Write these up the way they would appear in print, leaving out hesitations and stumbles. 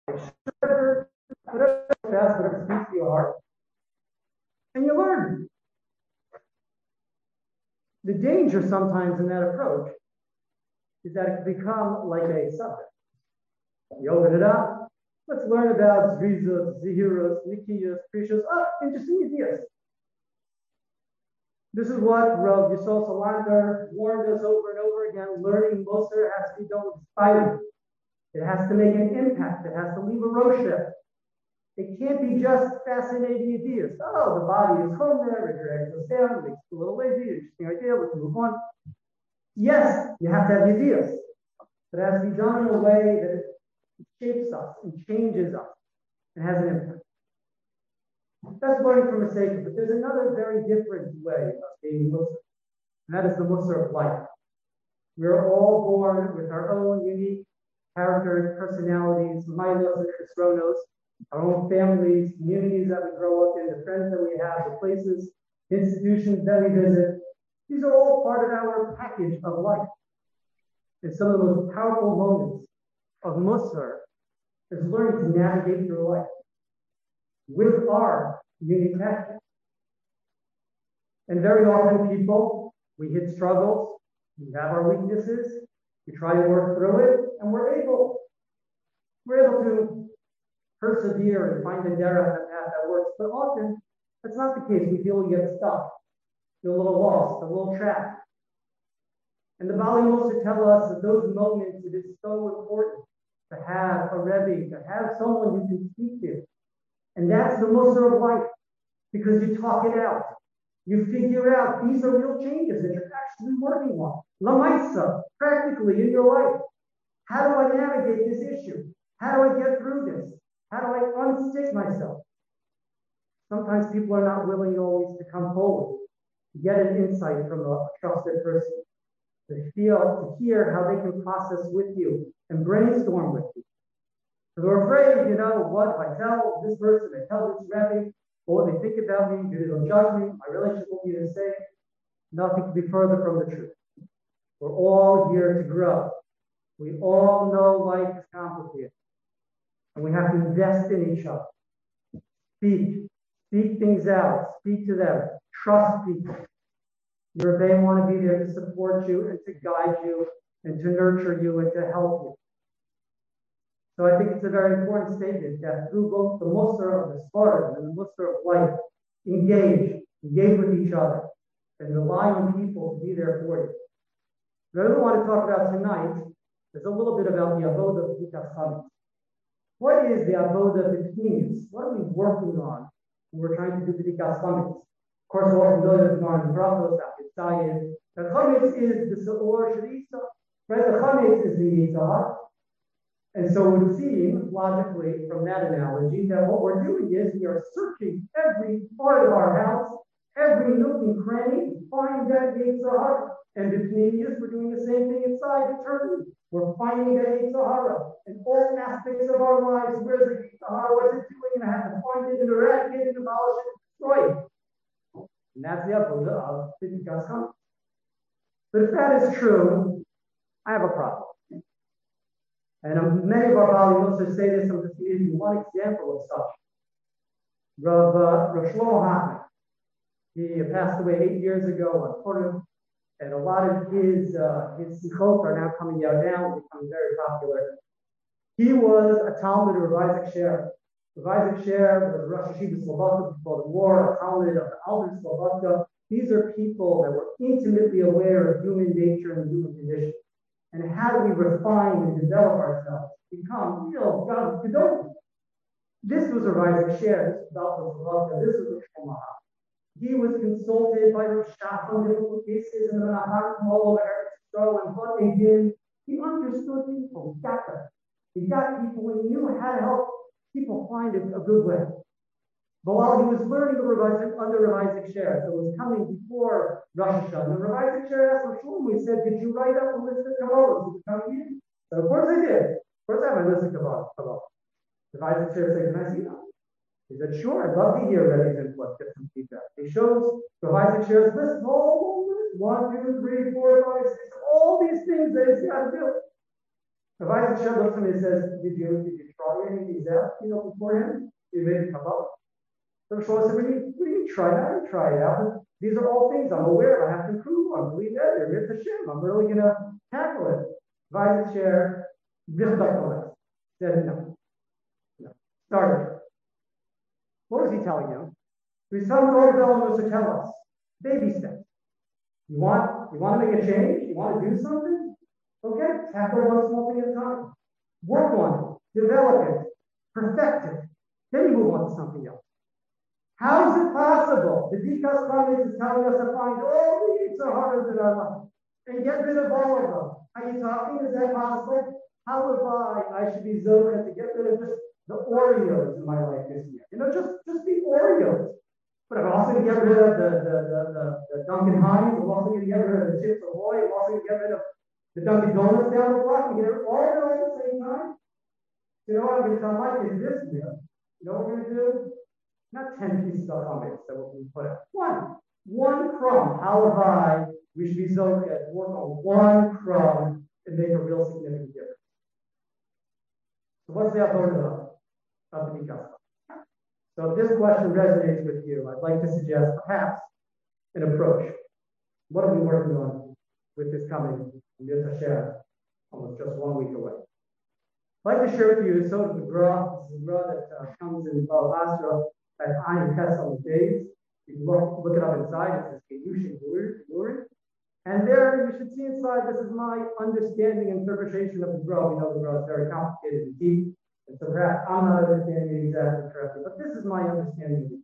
whatever fast, whatever speaks to your heart, and you learn. The danger sometimes in that approach is that it can become like a subject. You open it up, let's learn about Zrizos, Zihirus, Nikiyas, Precious, interesting ideas. This is what Rav Yisrael Salanter warned us over and over again. Learning Musar has to be done with fighting. It has to make an impact. It has to leave a rosha. It can't be just fascinating ideas. Oh, the body is home there, your egg goes down, it makes it a little lazy, interesting idea, we can move on. Yes, you have to have ideas, but it has to be done in a way that it shapes us and changes us and has an impact. That's learning from mistakes, but there's another very different way of being Musar, and that is the Musar of life. We're all born with our own unique characters, personalities, milos and chesronos, our own families, communities that we grow up in, the friends that we have, the places, institutions that we visit. These are all part of our package of life. And some of the most powerful moments of Musar is learning to navigate through life with our unique package. And very often people, we hit struggles, we have our weaknesses, we try to work through it, and we're able to persevere and find a derech that works. But often, that's not the case. We feel we get stuck, feel a little lost, a little trapped. And the Bali Musar tell us that those moments, it is so important to have a Rebbe, to have someone you can speak to. And that's the Musar of life, because you talk it out. You figure out these are real changes that you're actually working on. Lamaisa, practically in your life. How do I navigate this issue? How do I get through this? How do I unstick myself? Sometimes people are not willing always to come forward, to get an insight from a trusted person, to hear how they can process with you and brainstorm with you. Because we're afraid, what if I tell this person, I tell this Rebbe, what they think about me, they'll judge me, my relationship will be the same. Nothing could be further from the truth. We're all here to grow. We all know life is complicated. And we have to invest in each other. Speak things out, speak to them, trust people. Your Rebbe want to be there to support you and to guide you and to nurture you and to help you. So I think it's a very important statement that through both the Musar of the Spartan and the Musar of life, engage with each other and rely on people to be there for you. What I want to talk about tonight is a little bit about the Avodah of B'dikas Chametz. What is the Avodah between us? What are we working on when we're trying to do B'dikas Chametz? Of course, we're all familiar with Gemara and Brachos, Achitzayim. The Chametz is the Seor Shadisa, right? The Chametz is the Yitzhak. And so it would seem, logically, from that analogy, that what we're doing is we are searching every part of our house, every nook and cranny, to find that Yitzhak. And between us, we're doing the same thing inside eternity. We're finding that Yitzhak in all aspects of our lives. Where's the Yitzhak? What's it doing? And I have to find it and eradicate it, abolish it, destroy it. And that's the Avodah of B'dikas Chametz. But if that is true, I have a problem. And many of our Bali Musar say this, I'm just giving you one example of such. Rav Shlomo Hachman, he passed away 8 years ago on Purim, and a lot of his sichot are now coming out now, becoming very popular. He was a Talmud of Rav Isaac Sher. Rav Isaac Sher was Rosh Yeshiva Slobodka before the war, a Talmud of the Alder Slobodka. These are people that were intimately aware of human nature and human condition. And how do we refine and develop ourselves to become real God Gedolim? This was a Rav Sher, this was this was a Shlomo. He was consulted by Rav Shach on difficult cases and the Menachar from all over Eretz Yisrael and what they did. He understood people. He got them. He got people and knew how to help people find a good way. But while he was learning under Rav Isaac Sher, so it was coming before Rosh Hashanah, Rav Isaac Sher asked Rav Shlomo, he said, did you write up a list of Kabbalahs to come here? So of course I did. Of course I have my list of Kabbalahs. Rav Isaac Sher said, can I see them? He said, sure, I'd love to hear Rebbe's input, get some feedback. He shows Rav Isaac Sher's list, whole list, 1, 2, 3, 4, 5, 6, all these things that he's got to do. Rav Isaac Sher looks at me and says, did you trying these out, beforehand. You made it come up. So Shlomo said, what do you mean try that? I didn't try it out. These are all things I'm aware of. I have to prove. I believe that. They're Mitzvah Shem. I'm really going to tackle it. Vice Chair, just up the list. Said no. Started. What was he telling you? He was telling all the elements to tell us. Baby steps. You want to make a change? You want to do something? Okay, tackle one small thing at a time. Work on it, develop it, perfect it. Then you move on to something else. How is it possible? The Dikas Chavetz is telling us to find all the Yitzhar Haras in our life and get rid of all of them. Are you talking? Is that possible? How if I should be Zoka to get rid of just the Oreos in my life this year? Just the Oreos. But I'm also going to get rid of the Dunkin' Hines. I'm also going to get rid of the Chips Ahoy. I'm also going to get rid of the Dunkin' Donuts down the block. I'm going to get rid of all of it all at the same time. What I'm going to tell my kids this year? You know what we're going to do? Not 10 pieces of comments that we put out. One crumb. How we should be so good. Work on one crumb and make a real significant difference. So what's the avodah of the Dikas? So if this question resonates with you, I'd like to suggest perhaps an approach. What are we working on with this coming Mitzvah Hashem, almost just 1 week away? I'd like to share with you sort of the Gra. This is the Gra that comes in Bava Basra at Ayin Tes on the days. You can look it up inside. It says Kedushin Guri. And there you should see inside, this is my understanding and interpretation of the Gra. We know the Gra is very complicated and deep. And so perhaps I'm not understanding it exactly correctly, but this is my understanding of it.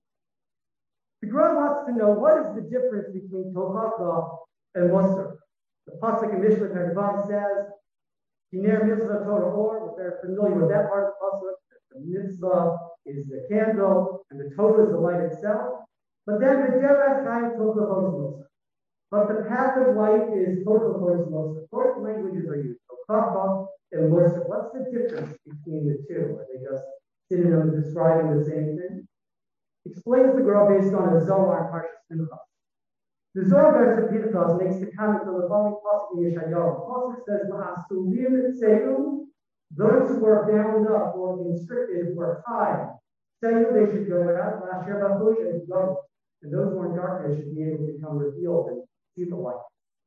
The Gra wants to know what is the difference between Tovaka and Musar. The Pasuk in Mishnah Perikvav says, Hiner mitzvah Torah or, if they're familiar with that part of the Pasuk, the mitzvah is the candle and the Torah is the light itself. But then the derech chaim Torah Musar. But the path of light is Torah Musar. Both languages are used. Tovaka and Musar. What's the difference between the two? Are they just synonyms describing the same thing? Explains the Gra based on a Zohar and Parshas Pinchas. The Zohar verse of Pinchas makes the comment of the following pasuk in Yeshayahu. The pasuk says, "Ma'asulim tzeilu," those who are bound up or constricted were tied. Tzeilu, they should go out. La'asher b'chush, and go. And those who are in darkness should be able to become revealed and see the light.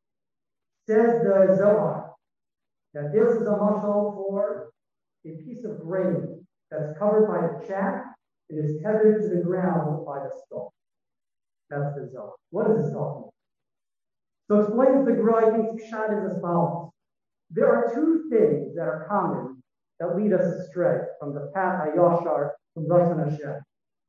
Says the Zohar that this is a mashal for a piece of grain that's covered by the chaff and is tethered to the ground by the stalk. That's the Zohar. What does the stalk mean? So explains the Gra, I think Pshat is as follows. There are two things that are common that lead us astray from the path Hayashar from Ratzon Hashem.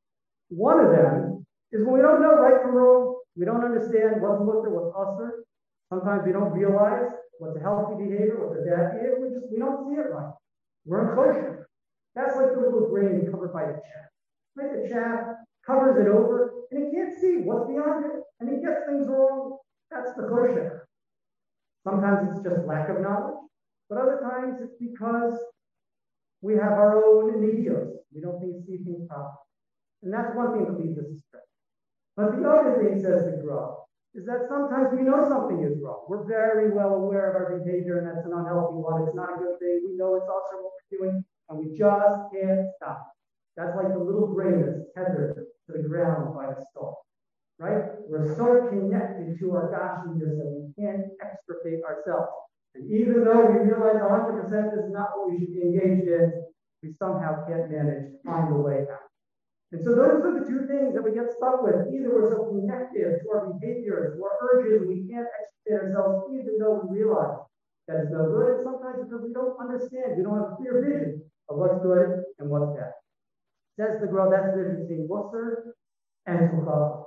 One of them is when we don't know right from wrong, we don't understand what's mutter, what's usher. Sometimes we don't realize what's a healthy behavior, what's a bad behavior. We don't see it right. We're in kosher. That's like the little grain covered by the chaff. Right? The chaff covers it over, and it can't see what's beyond it, and it gets things wrong. That's the kosher. Sometimes it's just lack of knowledge, but other times it's because we have our own needios. We don't see things properly. And that's one thing that leads us astray. But the other thing, says the Gra, is that sometimes we know something is wrong. We're very well aware of our behavior, and that's an unhealthy one. It's not a good thing. We know it's also what we're doing, and we just can't stop. That's like the little grain that's tethered to the ground by the stalk, right? We're so connected to our gashiness that we can't extricate ourselves. And even though we realize 100% this is not what we should be engaged in, we somehow can't manage to find a way out. And so those are the two things that we get stuck with. Either we're so connected to our behaviors, to our urges, we can't extricate ourselves, even though we realize that it's no good. And sometimes because we don't understand, we don't have a clear vision of what's good and what's bad. Says the Gra, that's the difference between Musar and Tovaka.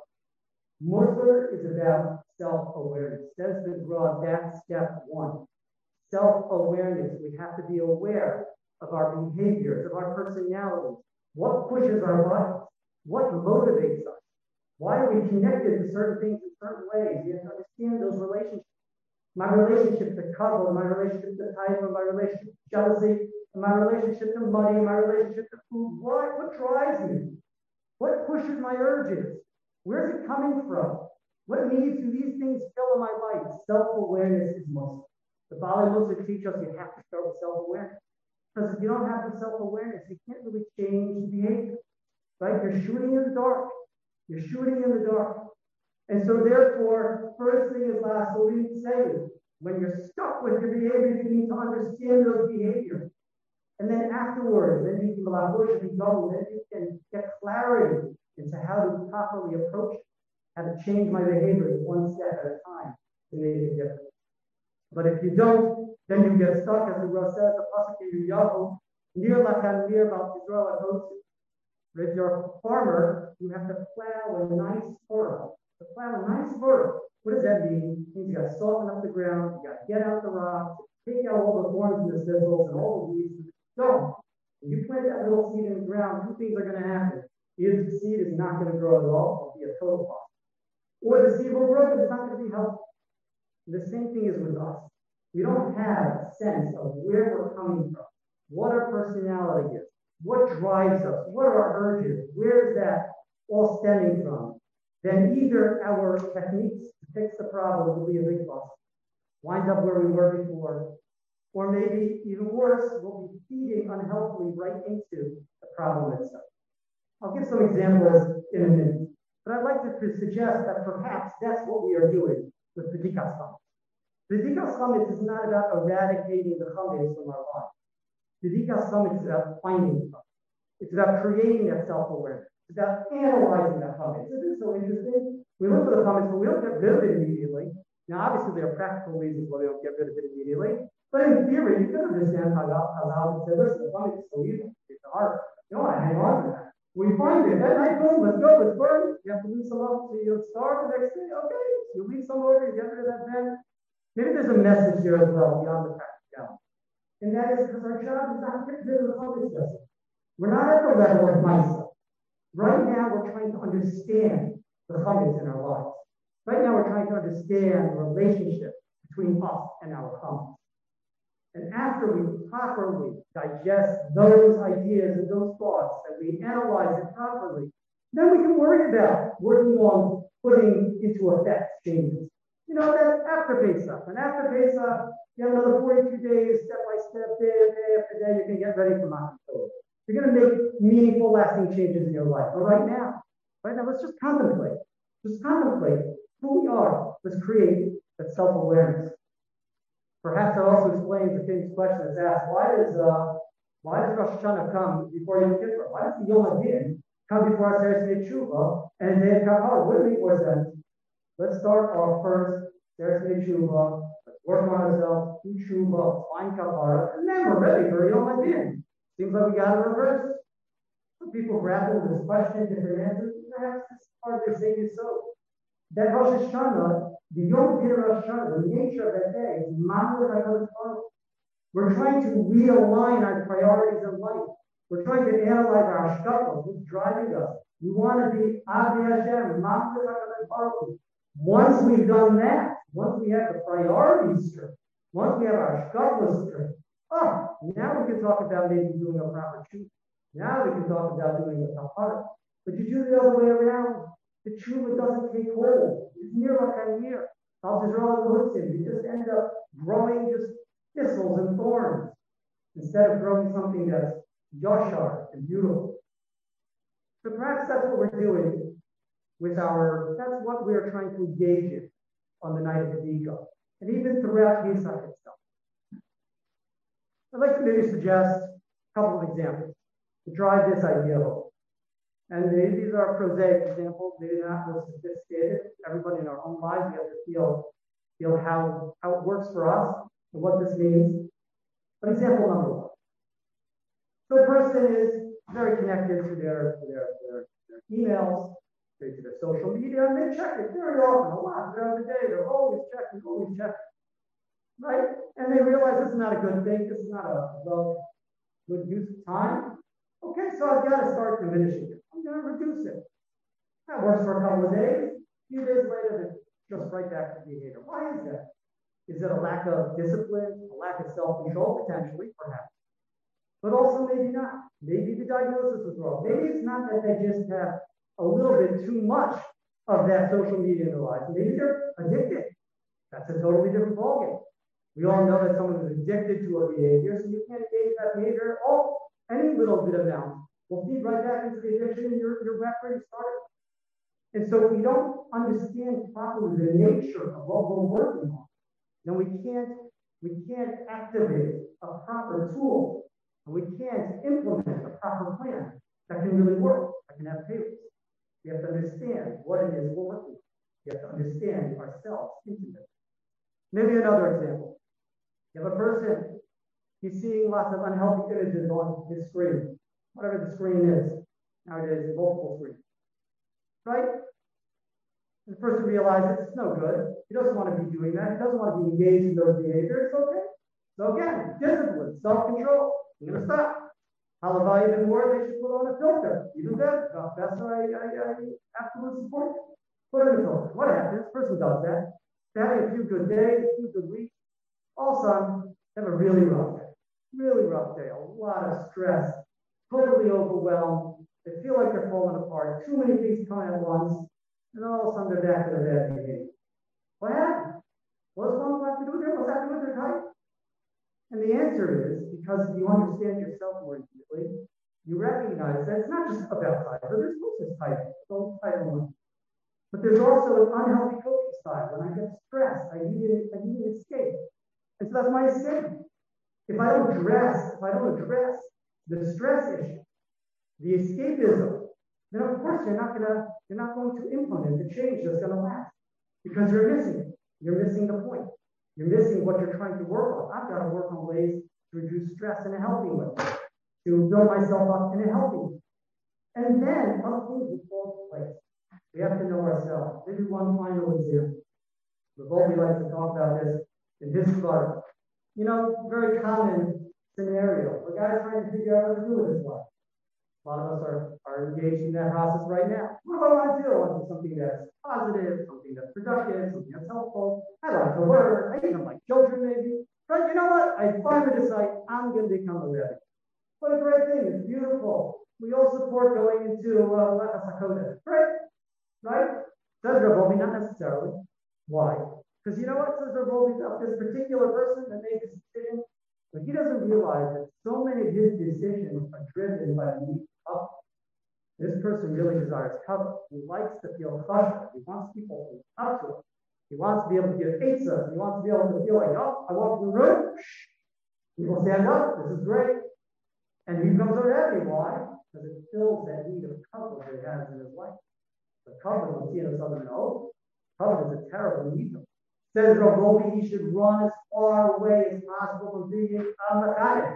Musar is about self-awareness. Says the Gra, that's step one. Self-awareness. We have to be aware of our behaviors, of our personalities. What pushes our buttons? What motivates us? Why are we connected to certain things in certain ways? You have to understand those relationships. My relationship to kavod, my relationship to taiva, my relationship to jealousy, my relationship to money, my relationship to food. What drives me? What pushes my urges? Where's it coming from? What needs do these things fill in my life? Self-awareness is most. The Bali Musar teach us you have to start with self-awareness. Because if you don't have the self-awareness, you can't really change behavior, right? You're shooting in the dark. You're shooting in the dark. And so therefore, first thing is last, what we say, when you're stuck with your behavior, you need to understand those behaviors. And then afterwards, then you can allow to go, then you can get clarity into how to properly approach it, how to change my behavior one step at a time to make a difference. But if you don't, then you get stuck, as the Rosh says, the Pasuk Yahu, near Lachan, near Mount Israel. If you're a farmer, you have to plow a nice furrow. To plow a nice furrow, what does that mean? It means you got to soften up the ground, you got to get out the rocks, take out all the thorns and the thistles and all the weeds. So, when you plant that little seed in the ground, two things are going to happen. Either the seed is not going to grow at all, it'll be a total loss. Or the seed will grow, but it's not going to be helpful. The same thing is with us. We don't have a sense of where we're coming from, what our personality is, what drives us, what are our urges, where is that all stemming from. Then either our techniques to fix the problem will be a big loss, wind up where we were before, or maybe even worse, we'll be feeding unhealthily right into the problem itself. I'll give some examples in a minute, but I'd like to suggest that perhaps that's what we are doing with B'dikas Chametz. B'dikas Chametz is not about eradicating the chametz from our lives. B'dikas Chametz is about finding the chametz. It's about creating that self-awareness. It's about analyzing that chametz. Isn't it so interesting? We look for the chametz, but we don't get rid of it immediately. Now, obviously, there are practical reasons why we don't get rid of it immediately. But in theory, you can understand how God said, listen, the chametz is so evil. It's hard. You don't want to hang on to that. We find it. That night, boom, let's go, let's burn. You have to leave some up so you'll starve the next day. Okay, you leave some over, you get rid of that then. Maybe there's a message here as well beyond the practicality. And that is because our job is not to get rid of the chametz vessel. We're not at the level of myself. Right now, we're trying to understand the chametz in our lives. Right now, we're trying to understand the relationship between us and our chametz. And after we properly digest those ideas and those thoughts, and we analyze it properly, then we can worry about working on putting into effect changes. You know, that's after Pesach. And after Pesach, you have another 42 days, step by step, day after day, you can get ready for Matan Torah. You're going to make meaningful, lasting changes in your life. But right now, let's just contemplate. Just contemplate who we are. Let's create that self-awareness. Perhaps that also explains the famous question that's asked: Why does Rosh Hashanah come before Yom Kippur? Why does the Yom Hadin come before Aseret Tshuva and then Kapara? Would it make more sense? Let's start our first Aseret Tshuva. Let's work on ourselves, do Tshuva, find Kapara, and then we're ready for Yom Hadin. Seems like we got to reverse. Some people grapple with this question, different answers. Perhaps this part they're saying is so. That Rosh Hashanah, the Yom Kippur Rosh Hashanah, the nature of that day is Mamre. We're trying to realign our priorities in life. We're trying to analyze our shkafos, what's driving us. We want to be Adi Hashem, Mamre. Once we've done that, once we have the priorities straight, once we have our shkafos straight, now we can talk about maybe doing a proper tshuva. Now we can talk about doing a kapara. But you do the other way around. The tshuva doesn't take hold. It's near like a year. You just end up growing just thistles and thorns instead of growing something that's yashar and beautiful. So perhaps that's what we're doing with that's what we're trying to engage in on the night of B'dika, and even throughout Pesach itself. I'd like to maybe suggest a couple of examples to drive this idea home. And these are prosaic examples, maybe not real sophisticated. Everybody in our own lives, we have to feel how it works for us and what this means. But example number one. So a person is very connected to their emails, to their social media, and they check it very often, a lot throughout the day. They're always checking. Right? And they realize this is not a good thing. This is not a good use of time. Okay, so I've got to start diminishing it. I'm going to reduce it. That works for a couple of days. A few days later, it's just right back to behavior. Why is that? Is it a lack of discipline, a lack of self-control? Potentially, perhaps. But also maybe not. Maybe the diagnosis was wrong. Maybe it's not that they just have a little bit too much of that social media in their lives. Maybe they're addicted. That's a totally different ballgame. We all know that someone is addicted to a behavior, so you can't engage that behavior at all. Any little bit of amount will feed right back into the addiction and you're back where you started. And so if we don't understand properly the nature of what we're working on, then we can't activate a proper tool, and we can't implement a proper plan that can really work, that can have payoffs. We have to understand what it is we're working on. We have to understand ourselves intimately. Maybe another example. You have a person, he's seeing lots of unhealthy images on his screen, whatever the screen is. Nowadays, multiple screens, right? The person realizes it's no good. He doesn't want to be doing that. He doesn't want to be engaged in those behaviors. Okay. So again, discipline, self-control. You're going to stop. Halavai even more, they should put on a filter. Even better. That's why I absolutely support it. Put on a filter. What happens? This person does that. They're having a few good days, a few good weeks. All of a sudden, they have a really rough day. Really rough day. A lot of stress. Totally overwhelmed. They feel like they're falling apart. Too many things coming at once. And all of a sudden, they're back to their bad behavior. What happened? What's wrong? What to do with it? What's happening with their type? And the answer is because you understand yourself more intimately, you recognize that it's not just about type. There's no such type. Don't type one. But there's also an unhealthy coping style. When I get stressed, I need an escape. And so that's my escape. If I don't address the stress issue, the escapism, then of course you're not going to implement the change that's going to last. Because you're missing it. You're missing the point. You're missing what you're trying to work on. I've got to work on ways to reduce stress in a healthy way, to build myself up in a healthy way. And then other things will fall into place. We have to know ourselves. Maybe one final example. Revolvi likes to talk about this in his club. You know, very common scenario. A guy's trying to figure out what to do with his life. A lot of us are engaged in that process right now. What do I want to do? I want to do something that's positive, something that's productive, something that's helpful. I like to work. I even like children, maybe. But you know what? I finally decide I'm going to become a rebbe. What a great thing. It's beautiful. We all support going into Lechas HaKodesh. Great. Right? Says Revolvi, not necessarily. Why? Because you know what says Revolvi about this particular person that made this decision? But he doesn't realize that so many of his decisions are driven by the need of. This person really desires cover. He likes to feel chashuv. He wants people to look up to him. He wants to be able to give eitzah. He wants to be able to feel like, oh, I walk in the room. People stand up. This is great. And he becomes a rebbe. Why? Because it fills that need of cover that he has in his life. The cover, we'll see in a southern oath. Cover is a terrible need. Says Revolvi, he should run as far away as possible from being a mechanic.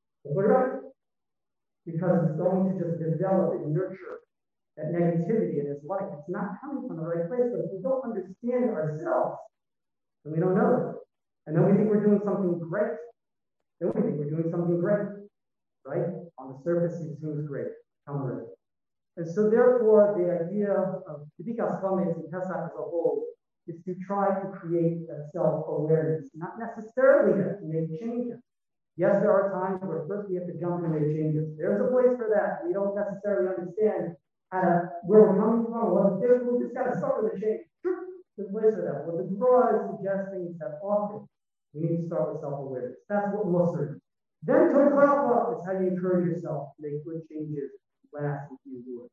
Because it's going to just develop and nurture that negativity in his life. It's not coming from the right place, but if we don't understand ourselves, then we don't know it. And then we think we're doing something great. Then we think we're doing something great, right? On the surface, it seems great. And so therefore, the idea of B'dikas Chametz and Pesach as a whole is to try to create a self-awareness, not necessarily to make changes. Yes, there are times where first we have to jump and make changes. There's a place for that. We don't necessarily understand where we're coming from, what it's different. We just got to start with a change. There's a place for that. What the Torah is suggesting is that often we need to start with self-awareness. That's what Musar is. Then Torah is how you encourage yourself to make good changes last if you do it.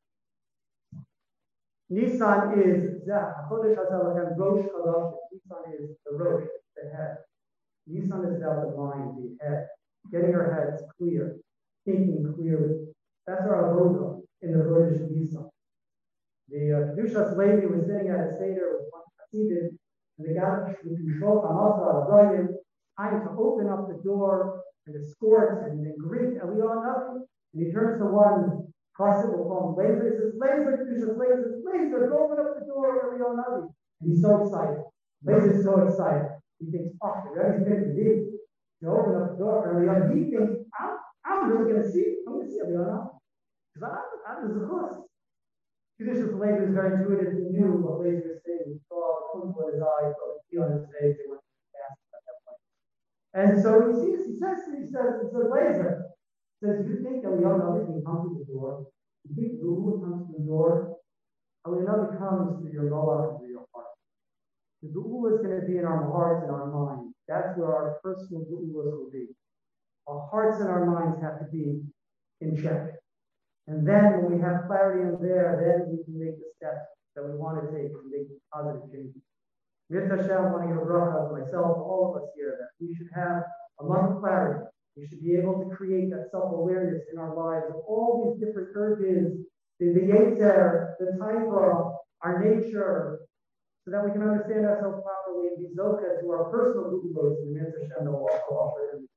Nisan is Chodesh Hazal Rosh Chodesh. Nisan is the Rosh, the head. Nisan is about the mind, the head, getting our heads clear, thinking clearly. That's our avoda in the Chodesh Nisan. The Kedushas Levi was sitting at a seder with one Hasidim, and the guy with control time to open up the door and escort and greet Eliyahu Navi. And he turns to one Chassid, we'll call him Laser. He says, Laser, go open up the door, Eliyahu Navi. And he's so excited. Laser's so excited. He thinks, oh, the Rebbe's going to be to open up the door for Eliyahu. He thinks, I'm really going to see Eliyahu Navi. Because I'm the Zechus. Kedushas Levi is very intuitive. He knew what Laser was saying. He saw the twinkle in his eye, he saw the feel in his face. They went fast at that point. And so he sees, he says, Laser, says, you think Eliyahu Navi can come to the door? You think Guru comes to the door? Eliyahu Navi comes to your Moab, to your heart. The Guru is going to be in our hearts and our minds. That's where our personal geulos will be. Our hearts and our minds have to be in check. And then when we have clarity in there, then we can make the steps that we want to take to make positive changes. Mitzvah Hashem, I want to give a bracha to myself, all of us here, that we should have a month of clarity. We should be able to create that self-awareness in our lives of all these different urges, the yetzer, the taiva, our nature, so that we can understand ourselves properly and be zoka to our personal geulos, and Mitzvah Hashem will also offer them.